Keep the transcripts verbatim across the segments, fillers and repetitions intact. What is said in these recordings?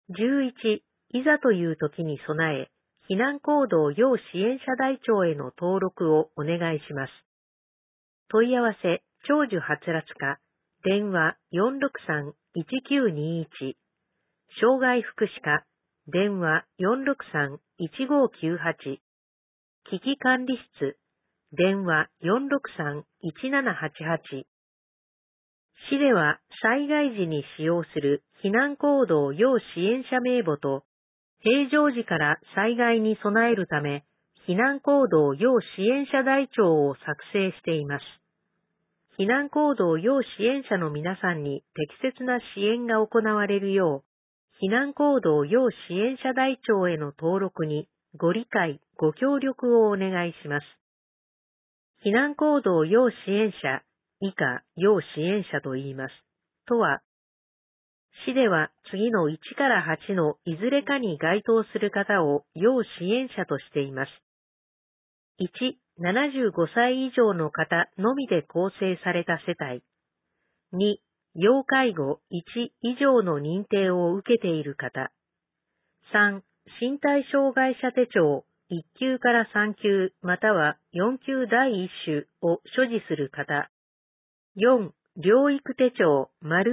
じゅういち、いざという時に備え、避難行動要支援者台帳への登録をお願いします。問い合わせ、長寿はつらつ課、電話 よんろくさんいちきゅうにいち、障害福祉課、電話 よんろくさんいちごきゅうはち、危機管理室、電話 よんろくさんいちななはちはち。市では災害時に使用する避難行動要支援者名簿と、平常時から災害に備えるため、避難行動要支援者台帳を作成しています。避難行動要支援者の皆さんに適切な支援が行われるよう、避難行動要支援者台帳への登録にご理解、ご協力をお願いします。避難行動要支援者、以下要支援者と言います。とは、市では次のいちからはちのいずれかに該当する方を要支援者としています。いち、ななじゅうごさい以上の方のみで構成された世帯。に、要介護いち以上の認定を受けている方。さん、身体障害者手帳いっ級からさん級またはよん級だいいっ種を所持する方。よん、療育手帳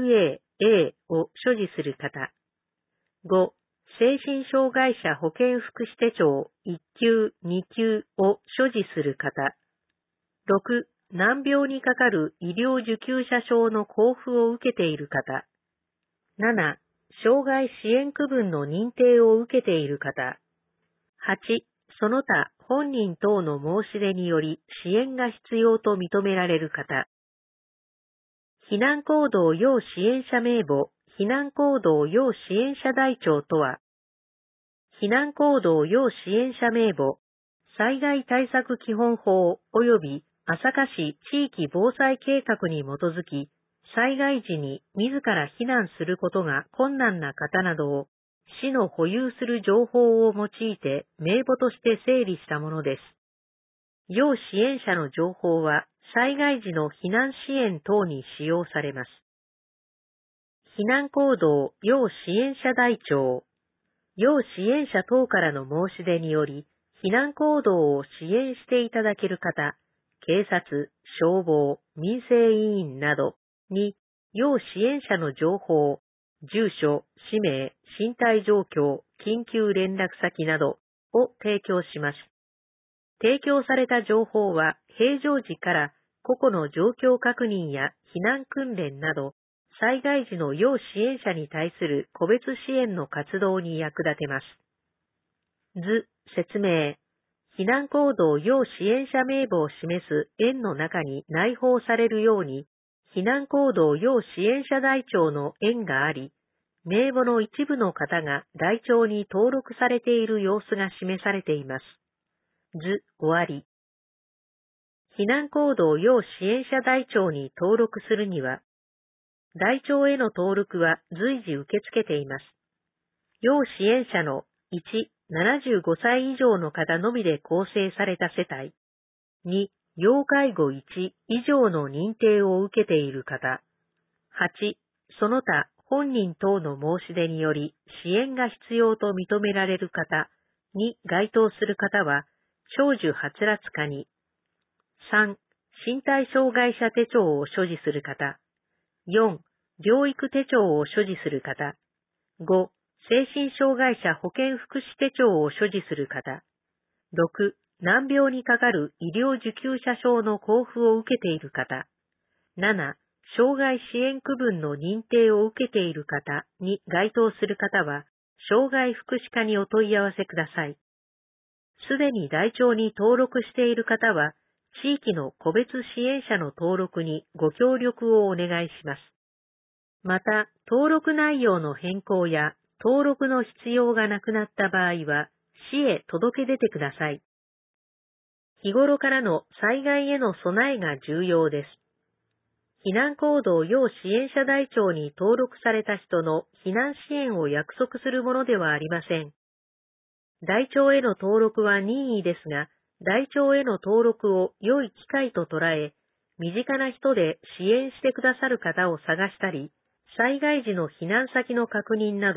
○A、A を所持する方。ご、精神障害者保健福祉手帳いっ級、に級を所持する方。ろく、難病にかかる医療受給者証の交付を受けている方。なな、障害支援区分の認定を受けている方。はち、その他本人等の申し出により支援が必要と認められる方。避難行動要支援者名簿、避難行動要支援者台帳とは、避難行動要支援者名簿、災害対策基本法及び朝霞市地域防災計画に基づき、災害時に自ら避難することが困難な方などを、市の保有する情報を用いて名簿として整理したものです。要支援者の情報は、災害時の避難支援等に使用されます。避難行動要支援者台帳。要支援者等からの申し出により、避難行動を支援していただける方、警察、消防、民生委員などに、要支援者の情報、住所、氏名、身体状況、緊急連絡先などを提供します。提供された情報は平常時から個々の状況確認や避難訓練など災害時の要支援者に対する個別支援の活動に役立てます。図、説明。避難行動要支援者名簿を示す円の中に内包されるように避難行動要支援者台帳の円があり、名簿の一部の方が台帳に登録されている様子が示されています。図、終わり。避難行動要支援者台帳に登録するには、台帳への登録は随時受け付けています。要支援者のいち、ななじゅうごさい以上の方のみで構成された世帯。に、要介護いち以上の認定を受けている方。はち、その他本人等の申し出により支援が必要と認められる方に該当する方は、長寿はつらつ課に。さん、身体障害者手帳を所持する方。よん、療育手帳を所持する方。ご、精神障害者保健福祉手帳を所持する方。ろく、難病にかかる医療受給者証の交付を受けている方。なな、障害支援区分の認定を受けている方に該当する方は、障害福祉課にお問い合わせください。すでに台帳に登録している方は、地域の個別支援者の登録にご協力をお願いします。また、登録内容の変更や登録の必要がなくなった場合は、市へ届け出てください。日頃からの災害への備えが重要です。避難行動要支援者台帳に登録された人の避難支援を約束するものではありません。台帳への登録は任意ですが、台帳への登録を良い機会と捉え、身近な人で支援してくださる方を探したり、災害時の避難先の確認など、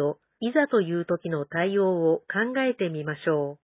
いざという時の対応を考えてみましょう。